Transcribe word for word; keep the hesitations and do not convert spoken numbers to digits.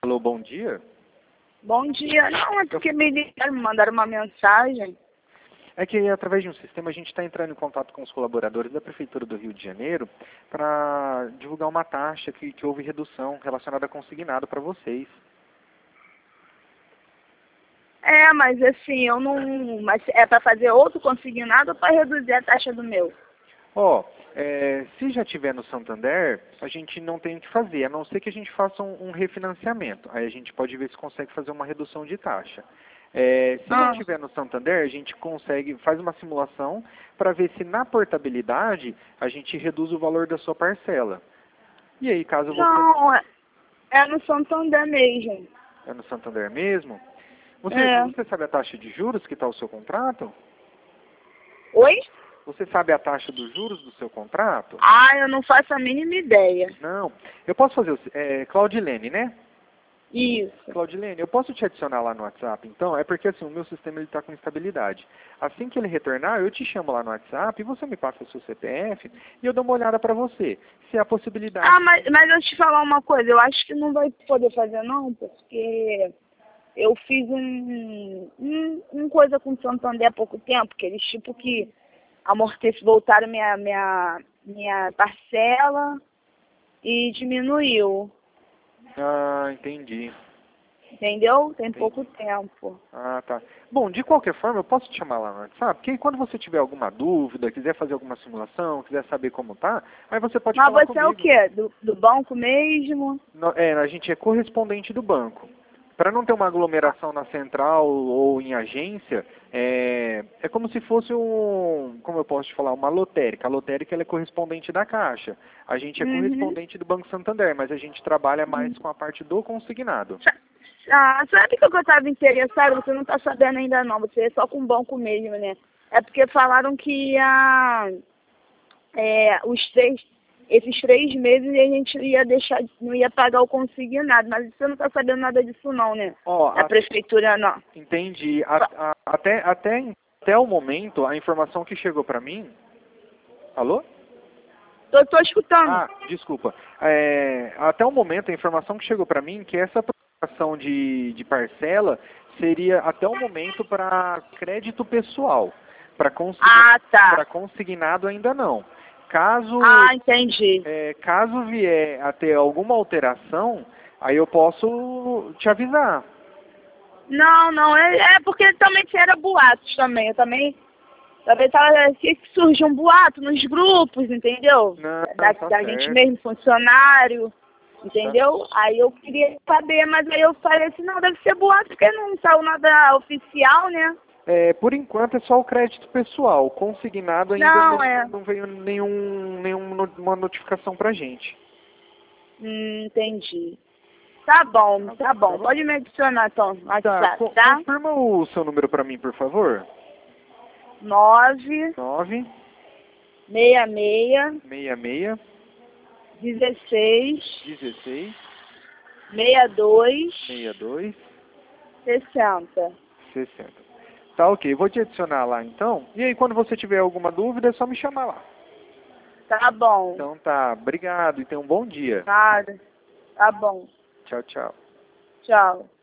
Alô, bom dia. Bom dia. Não, é porque me ligaram, me mandaram uma mensagem. É que através de um sistema a gente está entrando em contato com os colaboradores da Prefeitura do Rio de Janeiro para divulgar uma taxa que, que houve redução relacionada a consignado para vocês. É, mas assim, eu não... Mas é para fazer outro consignado ou para reduzir a taxa do meu? Ó, é, se já tiver no Santander, a gente não tem o que fazer, a não ser que a gente faça um, um refinanciamento. Aí a gente pode ver se consegue fazer uma redução de taxa. É, se não Ah, tiver no Santander, a gente consegue, faz uma simulação para ver se na portabilidade a gente reduz o valor da sua parcela. E aí, caso você... não, é é no Santander mesmo. É no Santander mesmo? Você, É. você sabe a taxa de juros que está o seu contrato? Oi? Você sabe a taxa dos juros do seu contrato? Ah, eu não faço a mínima ideia. Não. Eu posso fazer... o se- É, Claudilene, né? Isso. Claudilene, eu posso te adicionar lá no WhatsApp, então? É porque assim, o meu sistema está com instabilidade. Assim que ele retornar, eu te chamo lá no WhatsApp e você me passa o seu C P F e eu dou uma olhada para você. Se há possibilidade... Ah, mas, mas eu te falar uma coisa, eu acho que não vai poder fazer não, porque eu fiz um, um, um coisa com o Santander há pouco tempo, que eles tipo que amortece, voltaram minha, minha, minha parcela e diminuiu, Ah, entendi. entendeu? Tem Entendi. pouco tempo. Ah, tá. Bom, de qualquer forma, eu posso te chamar lá no WhatsApp, porque aí quando você tiver alguma dúvida, quiser fazer alguma simulação, quiser saber como tá, aí você pode Mas falar você é o comigo. quê? Do, do banco mesmo? No- É, a gente é correspondente do banco. Para não ter uma aglomeração na central ou em agência, é, é como se fosse um, como eu posso te falar, uma lotérica. A lotérica ela é correspondente da Caixa. A gente é Uhum. correspondente do Banco Santander, mas a gente trabalha mais com a parte do consignado. Ah, sabe que eu estava interessada? Você não está sabendo ainda não, você é só com o banco mesmo, né? É porque falaram que ia, é, os três, esses três meses a gente ia deixar, não ia pagar o consignado, mas você não está sabendo nada disso não, né? Ó, Da a- prefeitura não. entendi. A- a- até, até, até o momento, a informação que chegou para mim... Alô? Tô, tô escutando. Ah, desculpa. É, até o momento, a informação que chegou para mim que essa aprovação de, de parcela seria até o momento para crédito pessoal. Para consigna, Ah, tá. para consignado ainda não. Caso, Ah, entendi. é, caso vier a ter alguma alteração, aí eu posso te avisar. Não, não, é, é porque também era boatos também. Eu também, também tava, que surgiu um boato nos grupos, entendeu? Não, Da, tá da gente certo. mesmo, funcionário, entendeu? Aí eu queria saber, mas aí eu falei assim, não, deve ser boato, porque não saiu nada oficial, né? É, por enquanto é só o crédito pessoal. O consignado ainda Não, não, é. não veio nenhum, nenhuma notificação pra gente. Hum, entendi. Tá bom, Tá, tá tá bom. bom? Pode me adicionar, então, no Tá, WhatsApp, co- tá? confirma o seu número pra mim, por favor. Nove, nove meia, meia, seis seis dezesseis, dezesseis meia, dois, sessenta e dois sessenta. sessenta. Tá, ok. Vou te adicionar lá então. E aí, quando você tiver alguma dúvida, é só me chamar lá. Tá bom. Então tá, obrigado e tenha um bom dia. Nada. Tá bom. Tchau, tchau. Tchau.